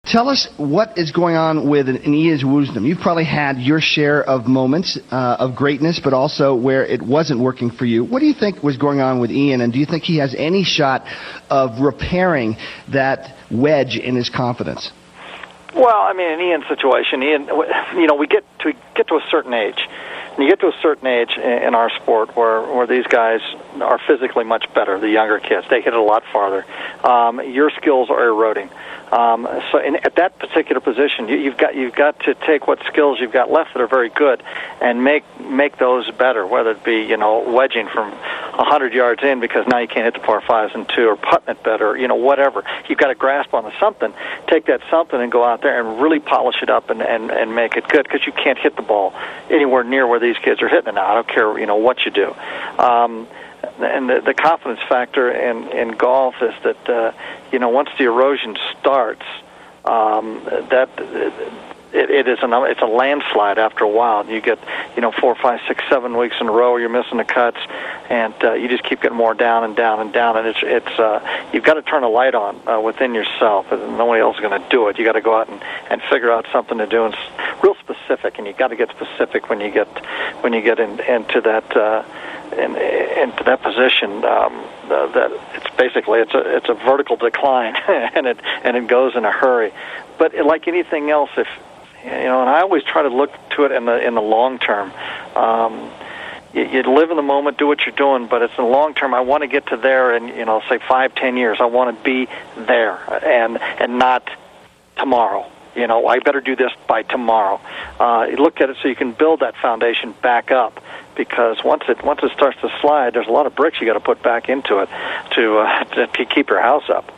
Tell us what is going on with an Ian's Woosnam. You've probably had your share of moments of greatness, but also where it wasn't working for you. What do you think was going on with Ian, and do you think he has any shot of repairing that wedge in his confidence? Well, I mean, in Ian's situation, we get to a certain age. And you get to a certain age in our sport where these guys are physically much better, the younger kids. They hit it a lot farther. Your skills are eroding. At that particular position, you've got to take what skills you've got left that are very good and make those better, whether it be, wedging from 100 yards in because now you can't hit the par fives and two, or putting it better, whatever. You've got to grasp onto something, take that something and go out there and really polish it up and make it good, because you can't hit the ball anywhere near where these kids are hitting it now. I don't care, what you do. And the confidence factor in golf is that, once the erosion starts, it's a landslide after a while. You get, 4, 5, 6, 7 weeks in a row where you're missing the cuts, and you just keep getting more down and down and down. And it's you've got to turn a light on within yourself. Nobody else is going to do it. You got to go out and figure out something to do, and real specific. And you got to get specific when you get into that. Into that position, that it's basically it's a vertical decline, and it goes in a hurry. But like anything else, if and I always try to look to it in the long term. You live in the moment, do what you're doing, but it's in the long term. I want to get to there in say 5, 10 years. I want to be there and not tomorrow. I better do this by tomorrow. You look at it so you can build that foundation back up, because once it starts to slide, there's a lot of bricks you got to put back into it to keep your house up.